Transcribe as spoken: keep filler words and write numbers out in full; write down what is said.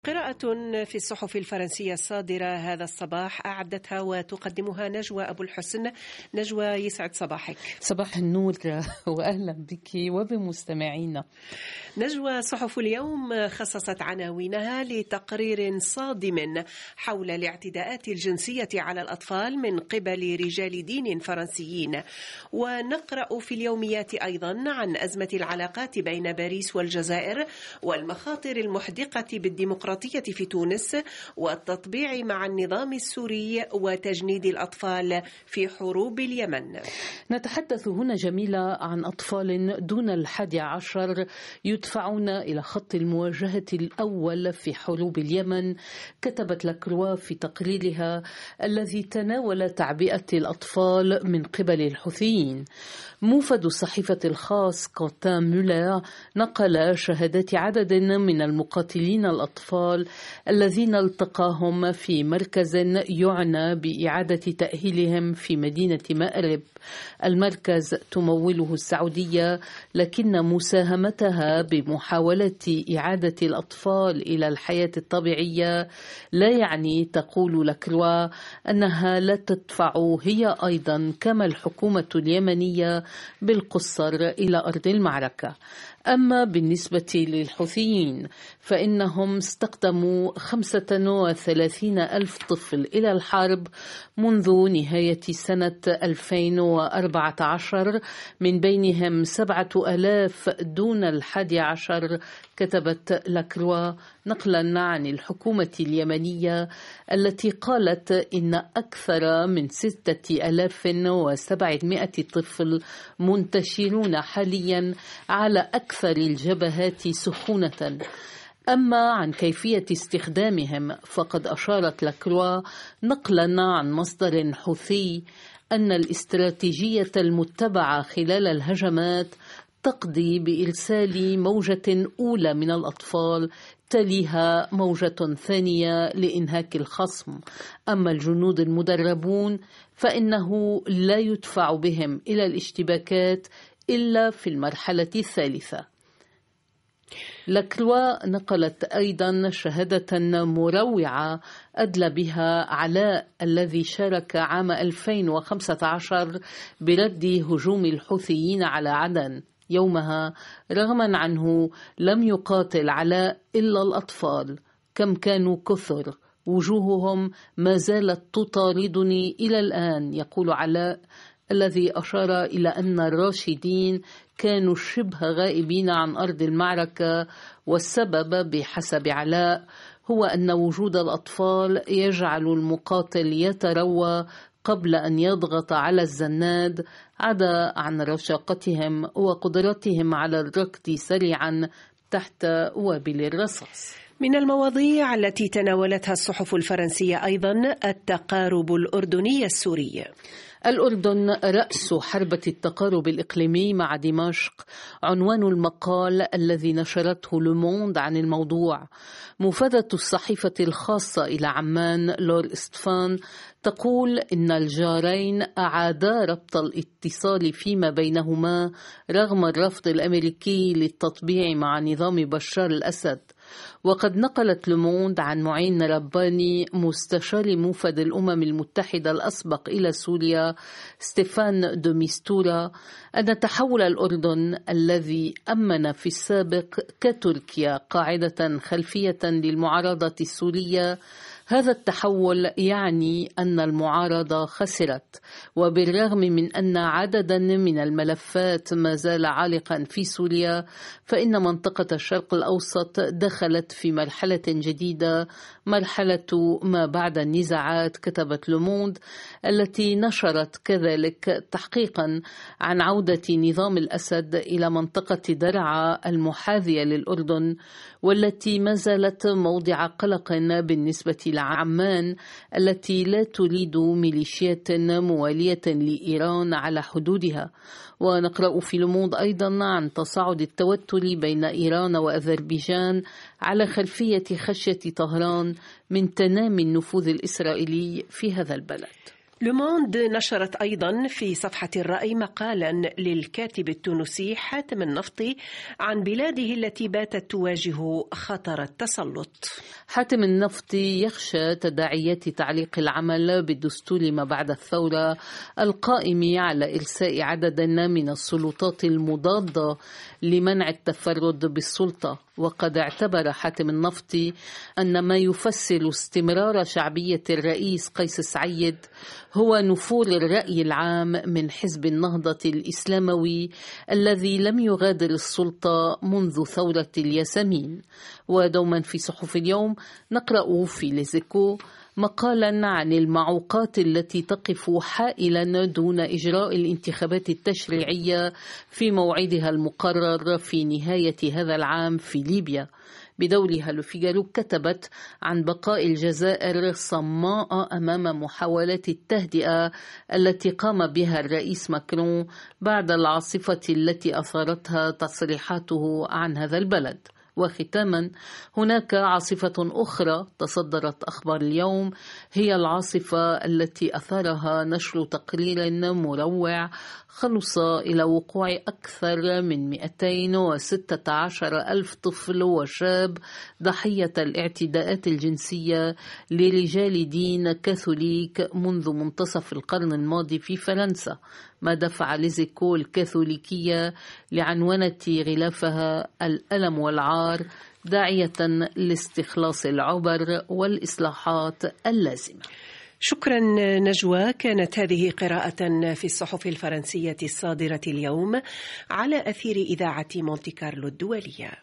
قراءة في الصحف الفرنسية الصادرة هذا الصباح أعدتها وتقدمها نجوى أبو الحسن. نجوى، يسعد صباحك. صباح النور وأهلا بك وبمستمعينا. نجوى، صحف اليوم خصصت عناوينها لتقرير صادم حول الاعتداءات الجنسية على الأطفال من قبل رجال دين فرنسيين، ونقرأ في اليوميات أيضا عن أزمة العلاقات بين باريس والجزائر والمخاطر المحدقة بالديمقراطية في تونس والتطبيع مع النظام السوري وتجنيد الأطفال في حروب اليمن. نتحدث هنا جميلة عن أطفال دون الحادي عشر يدفعون إلى خط المواجهة الأول في حروب اليمن. كتبت لاكروا في تقريرها الذي تناول تعبئة الأطفال من قبل الحوثيين. موفد الصحيفة الخاص كونتان مولر نقل شهادات عدد من المقاتلين الأطفال الذين التقاهم في مركز يعنى بإعادة تأهيلهم في مدينة مأرب. المركز تموله السعودية، لكن مساهمتها بمحاولة إعادة الأطفال إلى الحياة الطبيعية لا يعني، تقول لاكروا، أنها لا تدفع هي أيضا كما الحكومة اليمنية بالقصر إلى أرض المعركة. أما بالنسبة للحوثيين فإنهم استخدموا خمسة وثلاثين ألف طفل إلى الحرب منذ نهاية سنة ألفين وأربعة عشر، من بينهم سبعة ألاف دون الحادي عشر. كتبت لاكروا نقلا عن الحكومة اليمنية التي قالت إن أكثر من ستة ألاف وسبعمائة طفل منتشرون حاليا على أكثر الجبهات سخونة. أما عن كيفية استخدامهم فقد أشارت لاكروا نقلا عن مصدر حوثي أن الاستراتيجية المتبعة خلال الهجمات تقضي بإرسال موجة أولى من الأطفال تليها موجة ثانية لإنهاك الخصم. أما الجنود المدربون فإنه لا يدفع بهم إلى الاشتباكات إلا في المرحلة الثالثة. لاكروا نقلت أيضا شهادة مروعة أدلى بها علاء الذي شارك عام ألفين وخمسة عشر برد هجوم الحوثيين على عدن. يومها رغما عنه لم يقاتل علاء إلا الأطفال. كم كانوا كثر، وجوههم ما زالت تطاردني إلى الآن، يقول علاء، الذي أشار إلى أن الراشدين كانوا شبه غائبين عن أرض المعركة، والسبب بحسب علاء هو أن وجود الأطفال يجعل المقاتل يتروى قبل أن يضغط على الزناد، عدا عن رشاقتهم وقدرتهم على الركض سريعا تحت وابل الرصاص. من المواضيع التي تناولتها الصحف الفرنسية أيضا التقارب الأردني السوري. الأردن رأس حربة التقارب الإقليمي مع دمشق، عنوان المقال الذي نشرته لوموند عن الموضوع. مفادة الصحيفة الخاصة إلى عمان لور إستفان تقول إن الجارين أعادا ربط الاتصال فيما بينهما رغم الرفض الأمريكي للتطبيع مع نظام بشار الأسد. وقد نقلت لوموند عن معين رباني مستشار موفد الأمم المتحدة الأسبق إلى سوريا ستيفان دو ميستورا أن تحول الأردن الذي أمن في السابق كتركيا قاعدة خلفية للمعارضة السورية، هذا التحول يعني أن المعارضة خسرت. وبالرغم من أن عددا من الملفات ما زال عالقا في سوريا، فإن منطقة الشرق الأوسط دخلت في مرحلة جديدة، مرحلة ما بعد النزاعات. كتبت لوموند التي نشرت كذلك تحقيقا عن عودة نظام الأسد إلى منطقة درعا المحاذية للأردن، والتي ما زالت موضع قلق بالنسبة لعمان التي لا تريد ميليشيات موالية لإيران على حدودها. ونقرأ في لوموند أيضا عن تصاعد التوتر بين إيران وأذربيجان على خلفية خشية طهران من تنامي النفوذ الإسرائيلي في هذا البلد. لوموند نشرت أيضا في صفحة الرأي مقالا للكاتب التونسي حاتم النفطي عن بلاده التي باتت تواجه خطر التسلط. حاتم النفطي يخشى تداعيات تعليق العمل بالدستور ما بعد الثورة القائم على إرساء عدد من السلطات المضادة لمنع التفرد بالسلطة. وقد اعتبر حاتم النفطي أن ما يفسر استمرار شعبية الرئيس قيس سعيد هو نفور الرأي العام من حزب النهضة الإسلاموي الذي لم يغادر السلطة منذ ثورة الياسمين. ودوما في صحف اليوم نقرأ في ليزيكو مقالا عن المعوقات التي تقف حائلا دون إجراء الانتخابات التشريعية في موعدها المقرر في نهاية هذا العام في ليبيا. بدورها لوفيغارو كتبت عن بقاء الجزائر صماء أمام محاولات التهدئة التي قام بها الرئيس ماكرون بعد العاصفة التي أثارتها تصريحاته عن هذا البلد. وختاما هناك عاصفة أخرى تصدرت أخبار اليوم، هي العاصفة التي أثارها نشر تقرير مروع خلص إلى وقوع أكثر من مئتين وستة عشر ألف طفل وشاب ضحية الاعتداءات الجنسية لرجال دين كاثوليك منذ منتصف القرن الماضي في فرنسا، ما دفع ليزيكو الكاثوليكية لعنونة غلافها الألم والعار، داعية لاستخلاص العبر والإصلاحات اللازمة. شكرا نجوى. كانت هذه قراءة في الصحف الفرنسية الصادرة اليوم على أثير إذاعة مونتي كارلو الدولية.